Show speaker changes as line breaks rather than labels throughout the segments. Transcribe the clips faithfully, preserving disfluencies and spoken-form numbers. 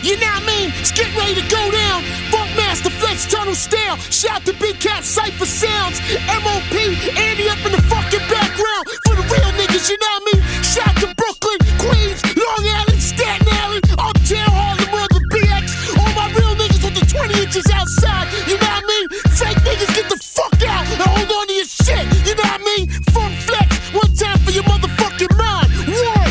You know what I mean? It's getting ready to go down. Funkmaster Flex Tunnel Style. Shout to Big Cat Cypher Sounds. M O P, Andy up in the fucking background. For the real niggas, you know what I mean? Shout to Brooklyn, Queens, Long Island, Staten Island, Uptown, Harlem, or the B X. All my real niggas with the twenty inches outside. You know what I mean? Fake niggas, get the fuck out and hold on to your shit. You know what I mean? Funk Flex, one time for your motherfucking mind. One.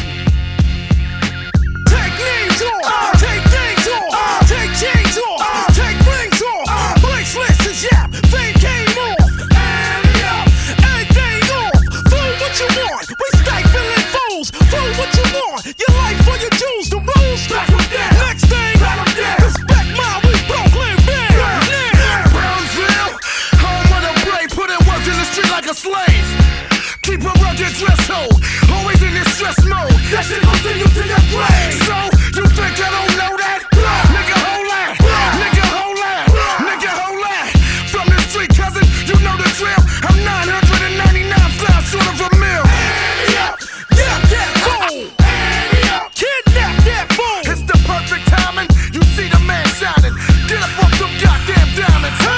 Take names off, uh, take things off, uh, take chains off, uh, take rings off. Uh, Bracelets is yap, fame came off. And up, everything off. Fool what you want, we stifling fools. Fool what you want, your life for your jewels. The rules, back them down. Next thing, back them down. Respect mine, we Brooklyn, bam, yeah. Yeah. Brownsville, home of the brave, put in work in the street like a slave. Keep a rugged dress code, always in this stress mode. That shit gon' send you to your grave. So, you think I don't know that? Nigga, hold that. Nigga, hold that. Nigga, hold that. From the street, cousin, you know the drill. I'm nine hundred ninety-nine flies short of a mill. Yeah, yeah, that fool. Kidnap that fool. It's the perfect timing. You see the man shining. Get up off them goddamn diamonds. Huh?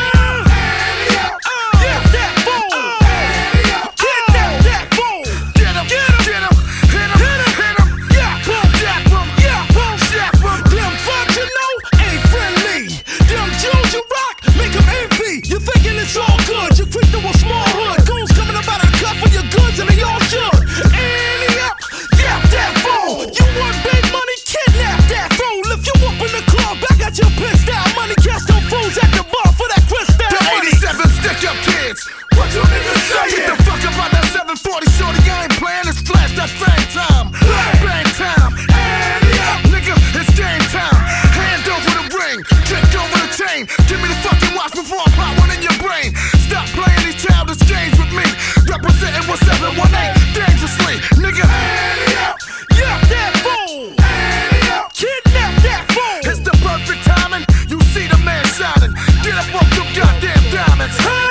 It's all good, you quick to a small hood. Goons coming up out of the cup for your goods and they all should. Andy up, yap that fool. You want big money, kidnap that fool. If you up in the club, I got your pissed out money. Catch them fools at the bar for that crystal money. The eighty-seven stick up kids, what you niggas say? Get the fuck up out that seven forty shorty, I ain't playing, it's flash, that's bang time. Bang time, Andy up, nigga, it's game time. Hand over the ring, kick over the chain. Give me the fucking watch before I pop one in your brain. Stop playing these childish games with me. Representing one seven one eight dangerously, nigga. Yeah, that fool. Kidnap that fool. It's the perfect timing. You see the man shining. Get up off them goddamn diamonds. Huh?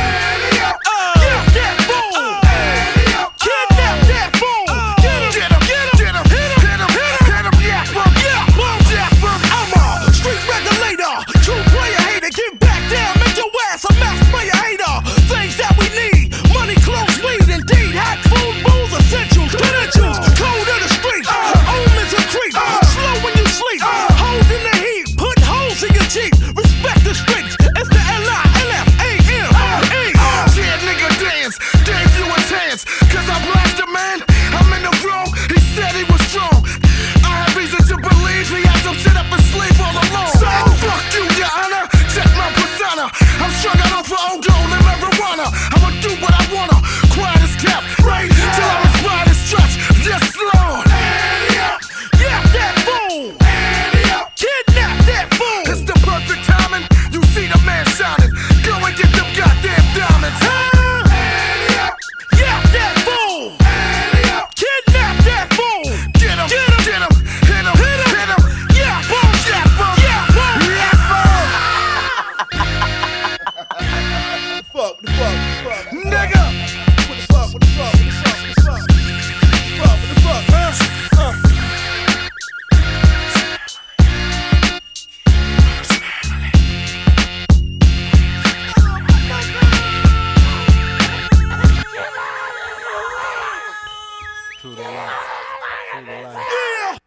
Yeah, that fool. Kidnap that fool. Get him, get him, get him, hit him, hit him, hit him, yak him, yak him, yak him. I'm a street regulator, true player hater. Get back down, make your ass a mass player hater. Things that we need, money, clothes, weed, indeed. Hack, food, booze, essentials, credentials. Code of the streets, omens of creep. Slow when you sleep, hold in the heat. Put holes in your Jeep, respect the streets. It's the L I L F A M E. Yeah, nigga, dance, dance you a chance. Cause I blast a man, I'm in the room. He said he was strong. I have reason to believe he had some shit up his sleeve all along. So fuck you, your honor. Check my persona. I'm strung out off of old gold and marijuana. I'ma do what I wanna. Quiet as kept, right till I'm as wide as stretch. Yes, Lord. Yeah, that fool. Kidnap that fool. It's the perfect timing. You see the man shining. Go and get them goddamn diamonds. Huh? Yeah, that fool. Kidnap that fool. Get him, get him, get him, hit him, hit him, hit him. Yeah, boom, yeah, boom, yeah, boom, yeah, boom. Fuck, what the fuck, what the fuck, nigga. What the fuck, what the fuck, what the fuck, what the fuck, what the fuck, huh? Uh. True to life. True to life. Yeah.